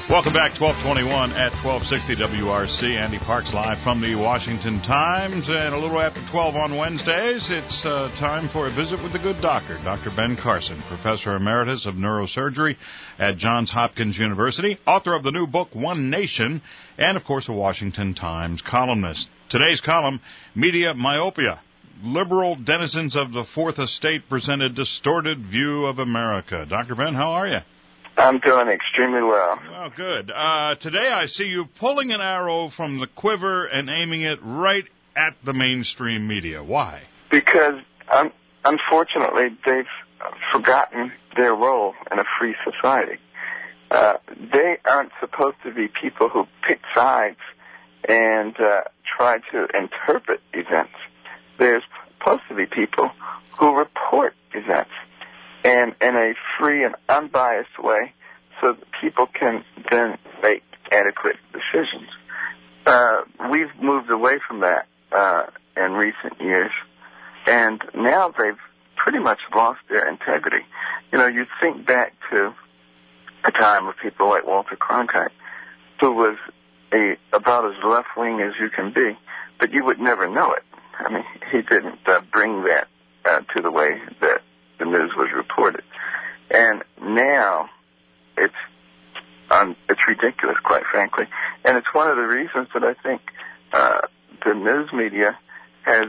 Welcome back, 1221 at 1260 WRC. Andy Parks live from the Washington Times. And a little after 12 on Wednesdays, it's time for a visit with the good doctor, Dr. Ben Carson, Professor Emeritus of Neurosurgery at Johns Hopkins University, author of the new book, One Nation, and, of course, a Washington Times columnist. Today's column, Media Myopia. Liberal denizens of the Fourth Estate present a distorted view of America. Dr. Ben, how are you? I'm doing extremely well. Well, good. Today I see you pulling an arrow from the quiver and aiming it right at the mainstream media. Why? Because, unfortunately, they've forgotten their role in a free society. They aren't supposed to be people who pick sides and try to interpret events. They're supposed to be people who report events and in a free and unbiased way so that people can then make adequate decisions. We've moved away from that in recent years, and now they've pretty much lost their integrity. You know, you think back to a time of people like Walter Cronkite, who was about as left-wing as you can be, but you would never know it. I mean, he didn't bring that to the way that the news was reported. And now it's ridiculous, quite frankly. And it's one of the reasons that I think the news media has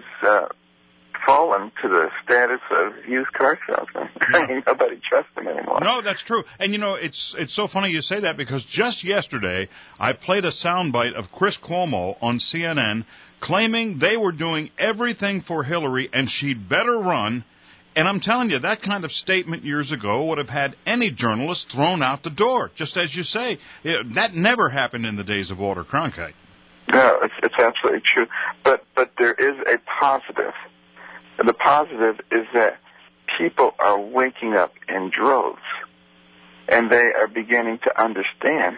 fallen to the status of used car salesmen. Yeah. I mean, nobody trusts them anymore. No, that's true. And, you know, it's so funny you say that because just yesterday I played a soundbite of Chris Cuomo on CNN claiming they were doing everything for Hillary and she'd better run. And I'm telling you, that kind of statement years ago would have had any journalist thrown out the door. Just as you say, that never happened in the days of Walter Cronkite. No, it's absolutely true. But there is a positive. And the positive is that people are waking up in droves, and they are beginning to understand,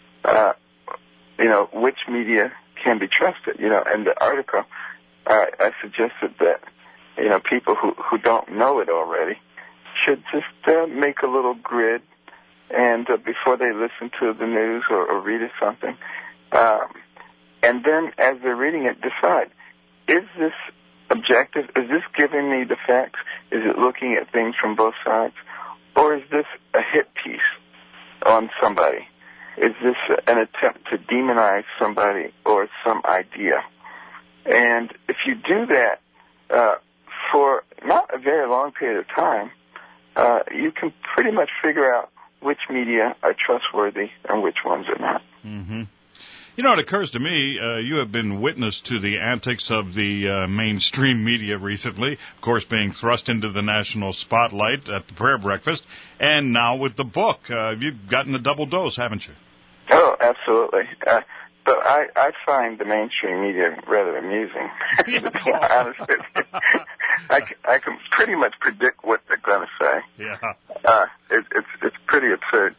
which media can be trusted. You know, in the article, I suggested that, people who don't know it already should just make a little grid and before they listen to the news or read something. And then as they're reading it, decide, is this objective? Is this giving me the facts? Is it looking at things from both sides? Or is this a hit piece on somebody? Is this an attempt to demonize somebody or some idea? And if you do that, for not a very long period of time, you can pretty much figure out which media are trustworthy and which ones are not. Mm-hmm. You know, it occurs to me, you have been witness to the antics of the mainstream media recently, of course being thrust into the national spotlight at the prayer breakfast, and now with the book. You've gotten a double dose, haven't you? Oh, absolutely. But I find the mainstream media rather amusing. To be honest with you. I can pretty much predict what they're going to say. Yeah. It's pretty absurd.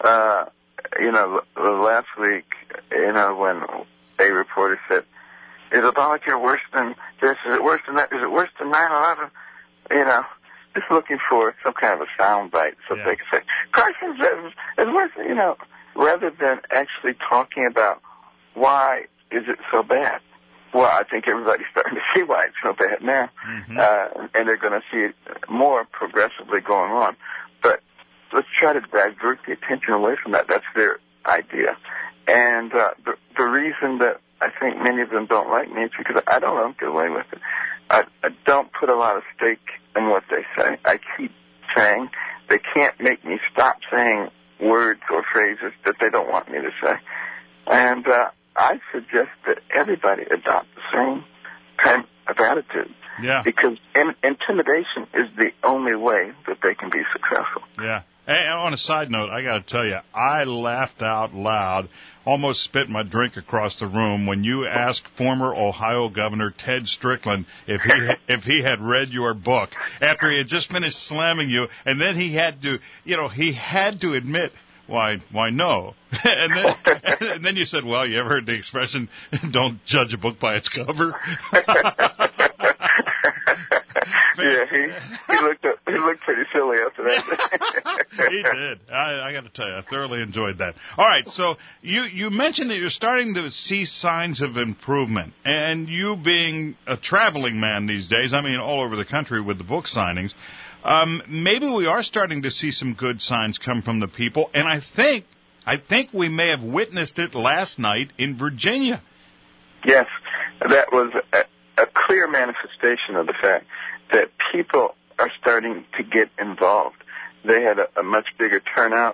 Last week, when a reporter said, "Is Obamacare worse than this? Is it worse than that? Is it worse than 9/11?" Just looking for some kind of a soundbite so they can say, "Carson says it's worse." Rather than actually talking about why is it so bad. Well, I think everybody's starting to see why it's so bad now, and they're going to see it more progressively going on. But let's try to divert the attention away from that. That's their idea. And the reason that I think many of them don't like me is because I don't get away with it. I don't put a lot of stake in what they say. I keep saying they can't make me stop saying words or phrases that they don't want me to say. And I suggest that everybody adopt the same kind of attitude. Yeah. Because intimidation is the only way that they can be successful. Yeah. Hey, on a side note, I got to tell you, I laughed out loud, almost spit my drink across the room when you asked former Ohio Governor Ted Strickland if he had read your book after he had just finished slamming you, and then he had to admit, why no? And then you said, well, you ever heard the expression, don't judge a book by its cover? he looked pretty silly after that. He did. I got to tell you, I thoroughly enjoyed that. All right, so you mentioned that you're starting to see signs of improvement, and you being a traveling man these days, I mean, all over the country with the book signings, maybe we are starting to see some good signs come from the people, and I think we may have witnessed it last night in Virginia. Yes, that was a clear manifestation of the fact that people are starting to get involved. They had a much bigger turnout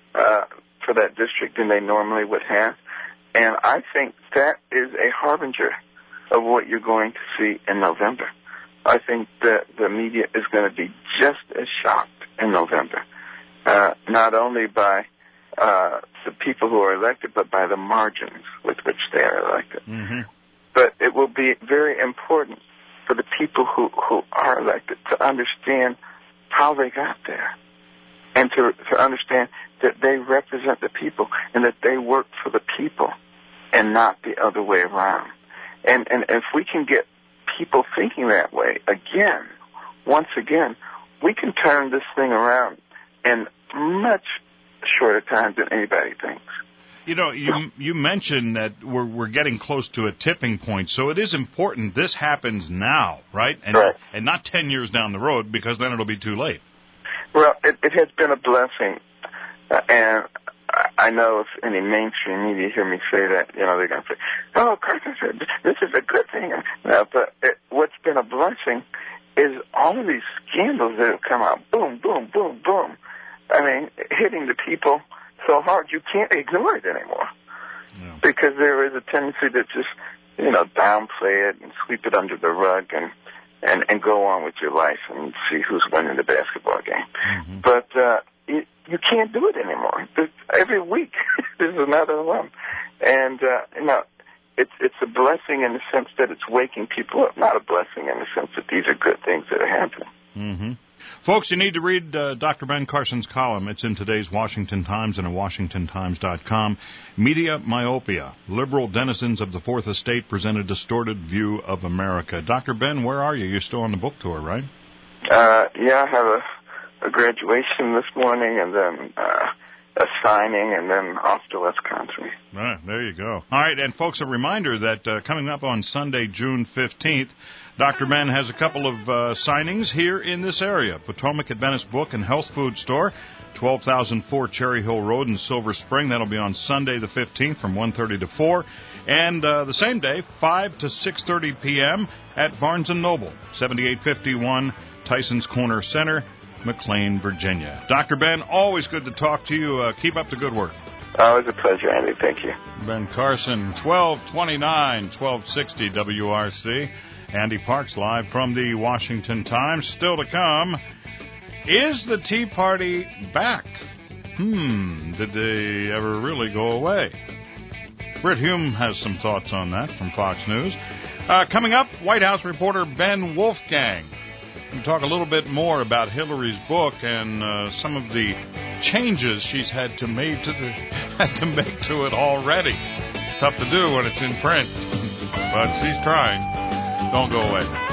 for that district than they normally would have, and I think that is a harbinger of what you're going to see in November. I think that the media is going to be just as shocked in November, not only by the people who are elected, but by the margins with which they are elected. Mm-hmm. But it will be very important for the people who are elected to understand how they got there, and to understand that they represent the people and that they work for the people and not the other way around. And if we can get people thinking that way once again, we can turn this thing around in much shorter time than anybody thinks. You know, you mentioned that we're getting close to a tipping point, so it is important this happens now, right? Right. And not 10 years down the road, because then it'll be too late. Well, it has been a blessing, and I know if any mainstream media hear me say that, they're going to say, "Oh, Carson said this is a good thing." No, but what's been a blessing is all of these scandals that have come out, boom, boom, boom, boom. I mean, hitting the people so hard you can't ignore it anymore. Yeah. Because there is a tendency to just, downplay it and sweep it under the rug and go on with your life and see who's winning the basketball game. Mm-hmm. But you can't do it anymore. Every week there's another one. And, it's a blessing in the sense that it's waking people up, not a blessing in the sense that these are good things that are happening. Mm-hmm. Folks, you need to read Dr. Ben Carson's column. It's in today's Washington Times and at WashingtonTimes.com. Media Myopia. Liberal denizens of the Fourth Estate present a distorted view of America. Dr. Ben, where are you? You're still on the book tour, right? Yeah, I have a graduation this morning, and then a signing, and then off to Wisconsin. There you go. All right, and folks, a reminder that coming up on Sunday, June 15th, Dr. Ben has a couple of signings here in this area. Potomac Adventist Book and Health Food Store, 12,004 Cherry Hill Road in Silver Spring. That'll be on Sunday the 15th from 1:30 to 4. And the same day, 5 to 6:30 p.m. at Barnes & Noble, 7851 Tyson's Corner Center, McLean, Virginia. Dr. Ben, always good to talk to you. Keep up the good work. Always a pleasure, Andy. Thank you. Ben Carson, 1229, 1260 WRC. Andy Parks live from the Washington Times. Still to come, is the Tea Party back? Did they ever really go away? Britt Hume has some thoughts on that from Fox News. Coming up, White House reporter Ben Wolfgang. We'll talk a little bit more about Hillary's book and some of the changes she's had to make to it already. Tough to do when it's in print, but she's trying. Don't go away.